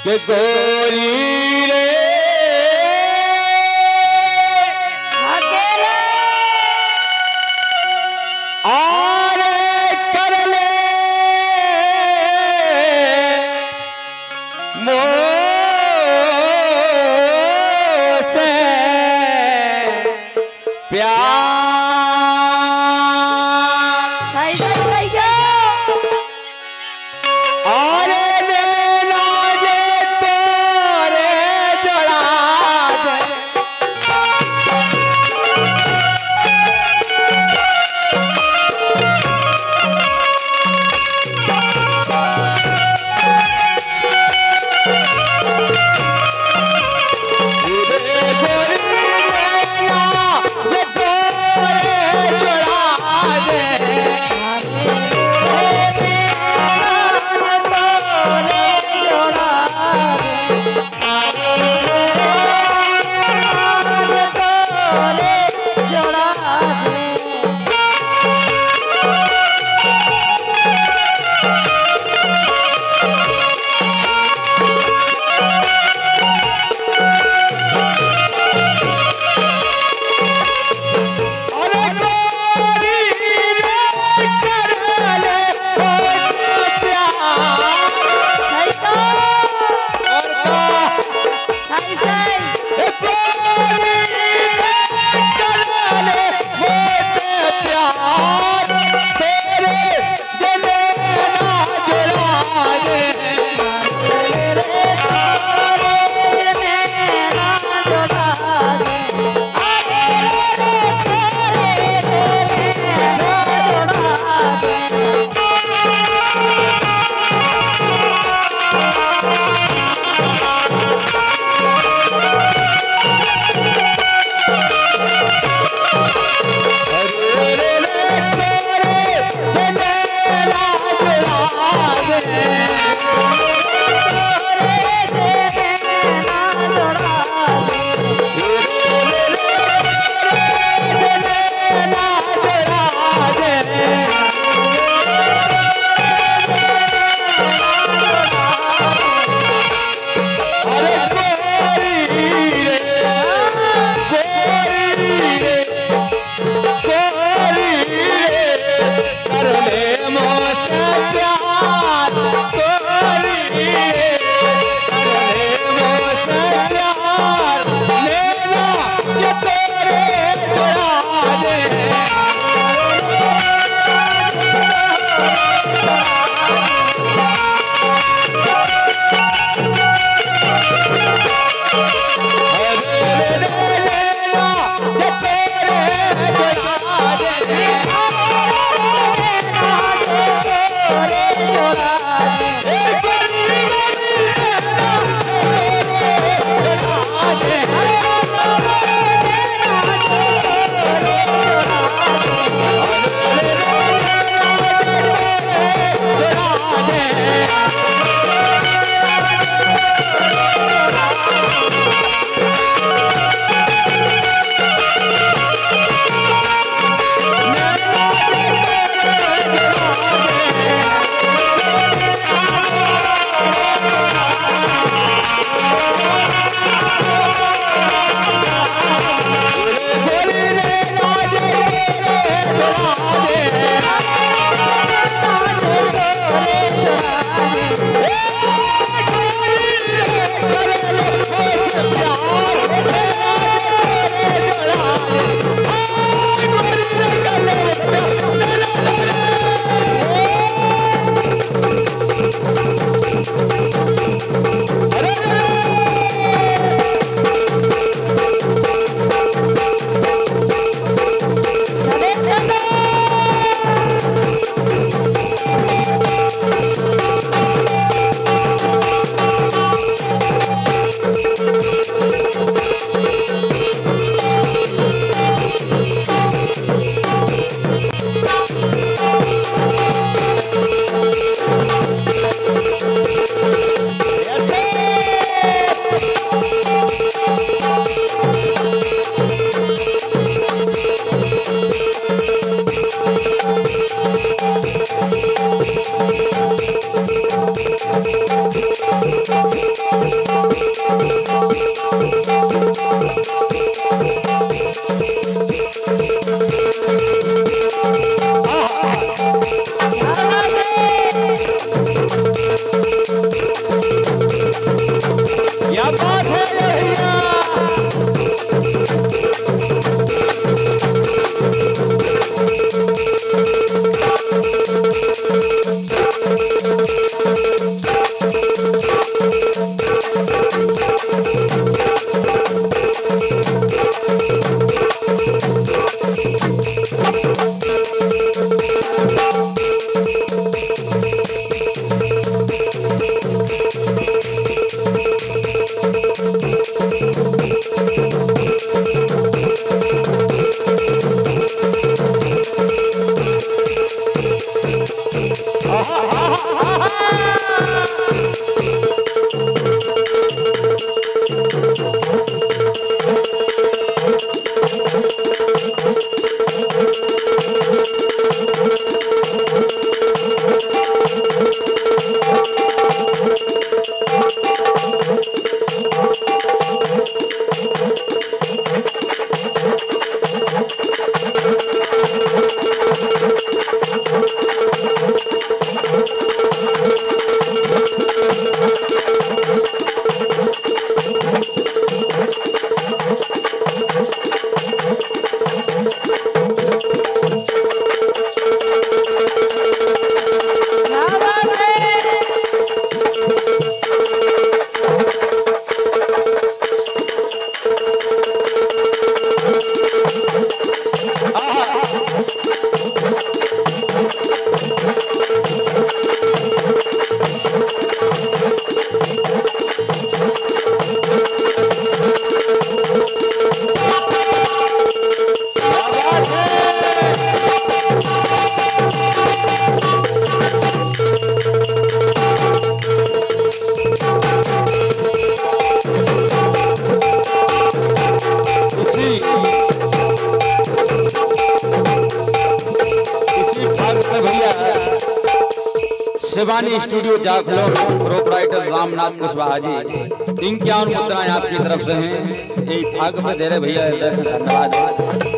के गोरी रे अकेले और कर ले मोसे प्यार सही सही सही गया और देना जे तोरे जड़ा दे गोरी नैना जे तोरे जड़ा दे अरे गोरी रे कर ले होते प्यार और गोरी रे कर ले होते प्यार तेरे दिल ना जुड़ा दे कर ले मोसे प्यार गोरी शिवानी स्टूडियो जाखलो प्रोपराइटर रामनाथ कुशवाहा जी 51 मुद्राएं आपकी तरफ से हैं। यही भाग में दे रहे भैया, हृदय से धन्यवाद।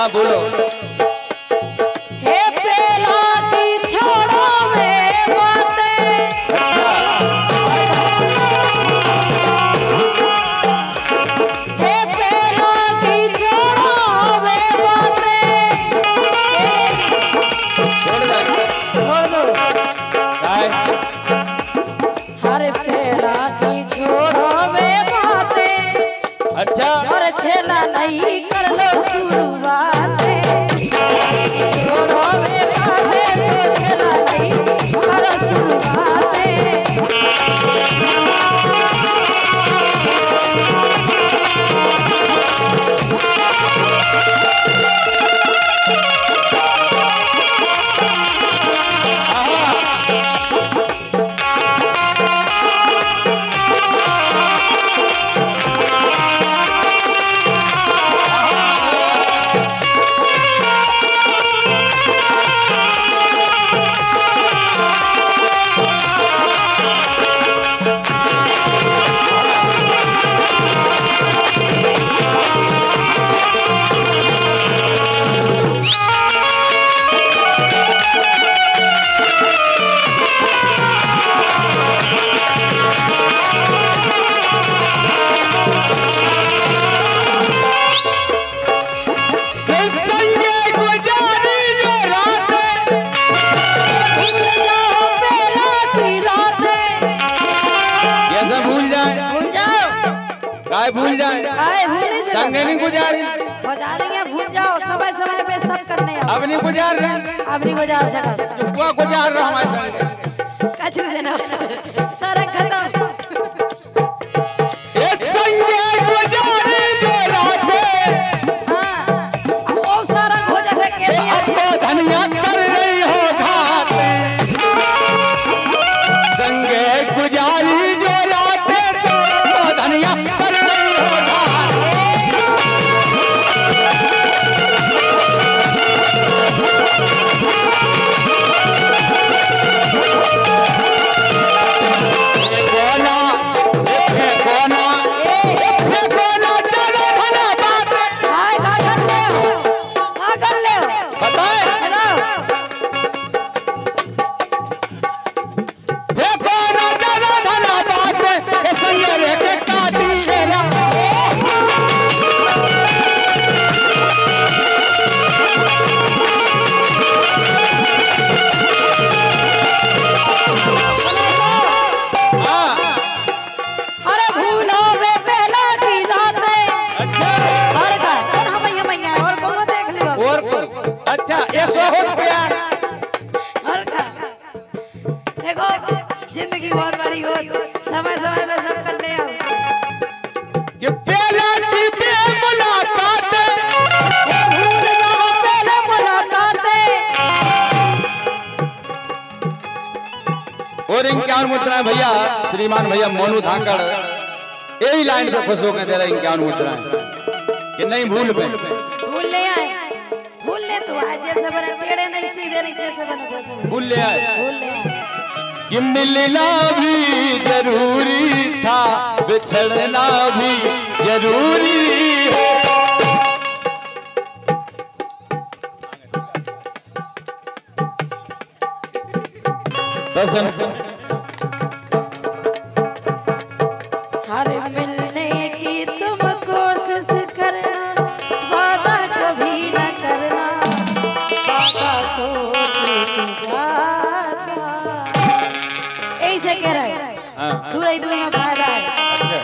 हाँ बोलो। हे पेला की छोड़ो वे बातें, हे पेला की छोड़ो वे बातें, छोड़ दो। हर पेला की छोड़ो वे बातें, अच्छा और छेला नहीं कर लो शुरुआत, छोड़ो वे बातें, सो छेला नहीं करो शुरुआत। भूल जाए भूलने से संगे नहीं गुजारी, गुजारेंगे, भूल जाओ, समय समय पे सब करने आओ। अब नहीं गुजार रहे, अब नहीं गुजार सकत, वो गुजार रहा हमारे संग कछ नहीं देना, सारा खत्म। एक संगे गुजारी जो रात, हाँ, अब वो सारा हो जाए कैसे अब तो धनिया कर रही हो घाट, संगे गुजारी जो रात, तो धनिया कर रही हो घाट। जिंदगी बहुत बड़ी हो, समय समय में सब करने आओ। कि पहला की मुलाकात, ये भूल जाओ पहले मुलाकातें। और इनके मुद्राएं भैया श्रीमान भैया मोनू धाकड़ यही लाइन पे खुश होकर दे रहे इनके मुद्राएं कि नहीं भूल पे भूल ले आए, भूल ले तो आज जैसे बने टेढ़े नहीं सीधे नहीं जैसे बने वैसे भूल ले आए भूल ले आए। कि मिलना भी जरूरी था, बिछड़ना भी जरूरी है। हर मिलने की तुम कोशिश करना, वादा कभी न करना, वादा तो टूट जाता। ऐसे कह रहा है, दूर ही दूर में फायदा है।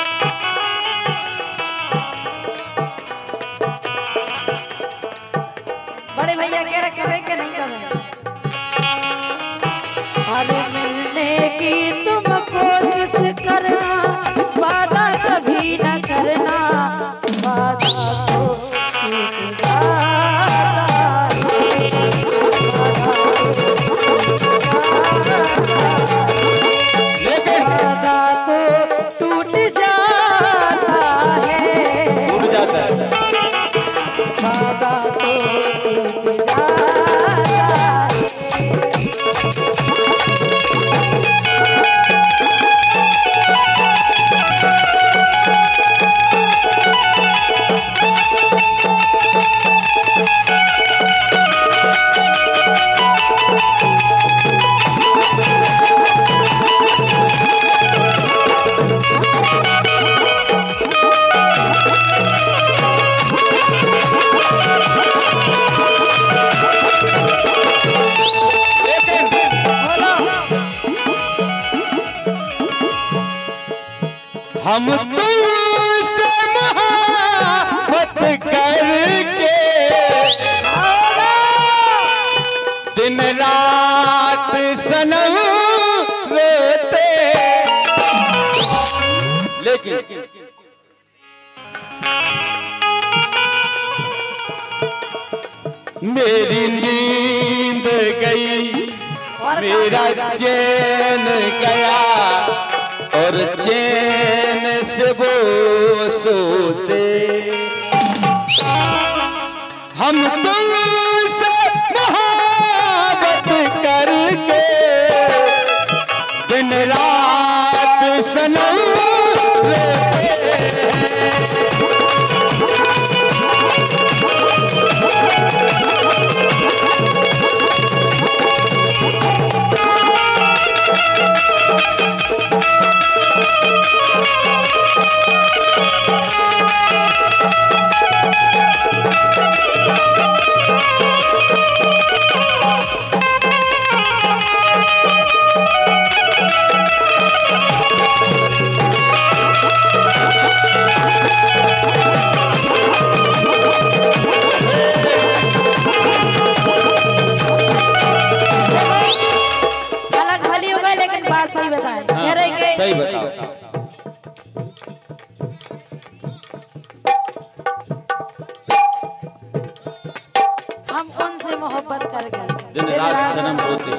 बड़े भैया कह रहे कभी के नहीं कभी। हर मिलने की तुम कोशिश करना, वादा कभी न करना, वादा तो टूट जाता है, वादा तो टूट जाता है, वादा तो टूट जाता है। हम तुमसे मोहब्बत करके दिन रात सनम रोते, लेकिन मेरी नींद गई, मेरा चैन गया और चैन से वो सोते। हम तुमसे मोहब्बत करके दिन रात सनम रोते सही बताएं। कह रहे कि सही बताओ। हम उनसे मोहब्बत कर गए दिन रात जन्म रोते।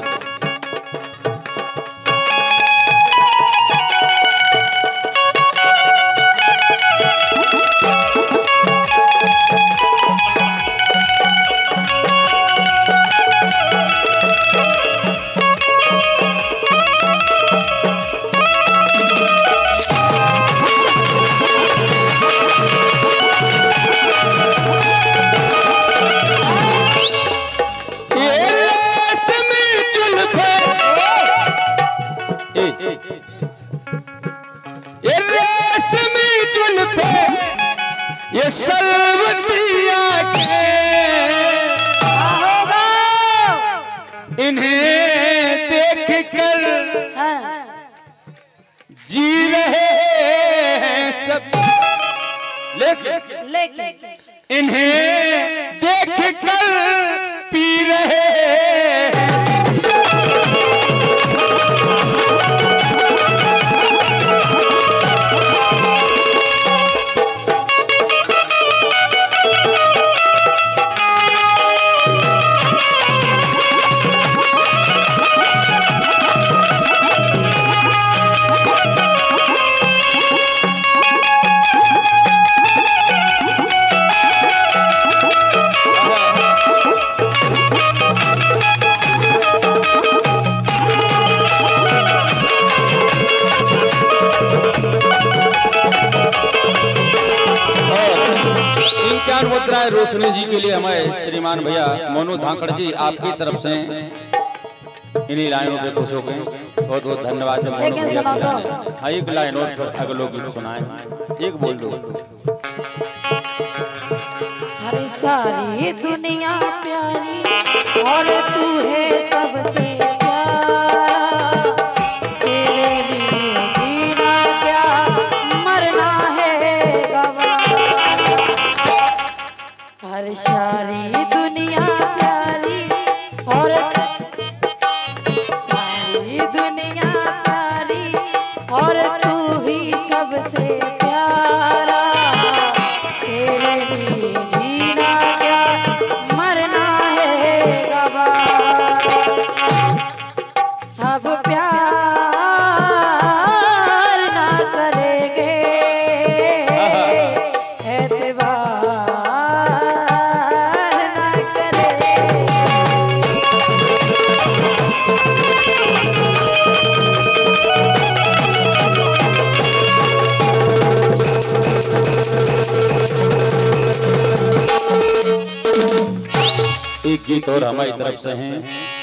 ये सलवतिया के इन्हें देख कर जी रहे हैं सब, लेकिन इन्हें देख कर पी रहे हैं। मुद्राएं रोशनी जी के लिए हमें श्रीमान भैया मोनू धाकड़ जी आपकी तरफ से इन्हीं लाइनों पे खुश हो गए। बहुत बहुत धन्यवाद। हाँ एक लाइन और फिर अगलों की सुनाए, एक बोल दो। हर सारी दुनिया प्यारी और तू है सबसे प्यारा, तेरे लिए जीना क्या मरना है गवारा। हर सारी दुनिया प्यारी और सारी दुनिया प्यारी और तू भी सबसे प्यारा, तेरे लिए जीना क्या मरना है गवारा। अब प्यार ना करेंगे एतबार ना करेंगे। एक गीत और हमारी तरफ से हैं।